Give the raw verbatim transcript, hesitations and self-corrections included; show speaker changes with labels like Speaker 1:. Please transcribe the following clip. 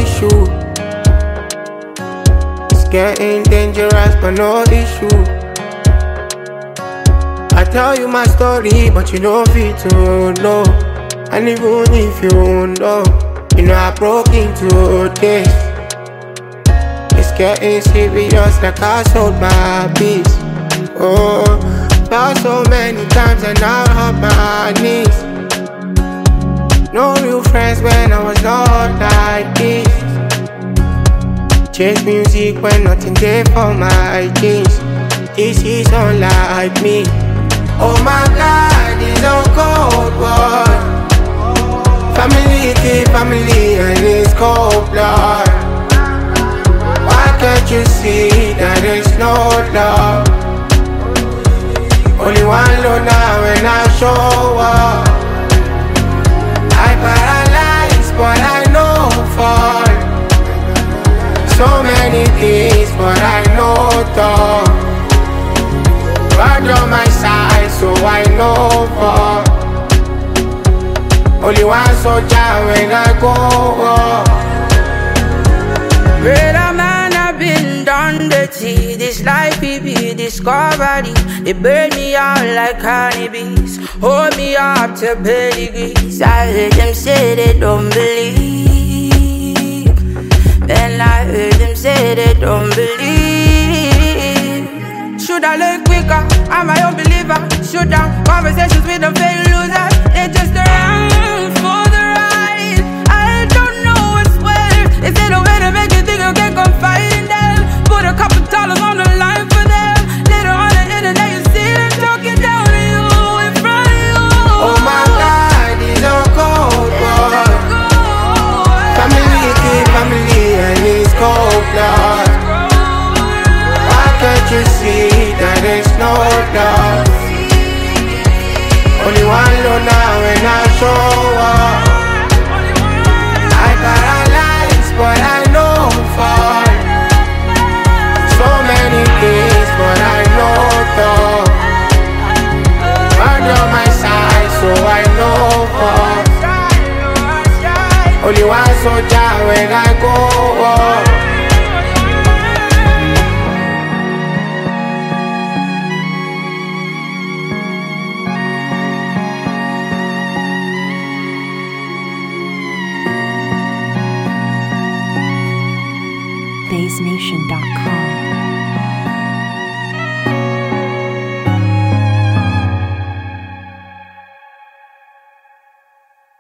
Speaker 1: issue. It's getting dangerous, but no issue. I tell you my story, but you don't fit to know. And even if you know, you know I broke into this. It's getting serious, like I sold my peace. Oh, fell so many times and now on my knees. No real friends when I was not like this. Chase music when nothing there for my jeans. This is unlike me. Oh my God, it's a cold war. Family keep family and it's cold blood. Why can't you see that there's no love? Only one load now when I show up. I paralyze but I know fall. So many things but I know talk. God on my side so I know fall. Only one soldier when I go up.
Speaker 2: Brother man, I've been done dirty. This life be be discovery. They burn me out like cannabis. Hold me up to pedigrees. I heard them say they don't believe. Then I heard them say they don't believe. Should I learn quicker? I'm my own believer. Should I conversations with them fake losers? They just around. Is it a way to make you think you can confide in them? Put a couple dollars on the line for them. Later on the internet you see them talking down to you in front of you.
Speaker 1: Oh my God, it's a cold war. Family keep family and it's cold blood. Why can't you see that there's no love? Only one load now when I show up. But I know fall. So many things, but I know talk. God on my side, so I know fall. Only one soldier when I go up.
Speaker 3: Bass Nation dot com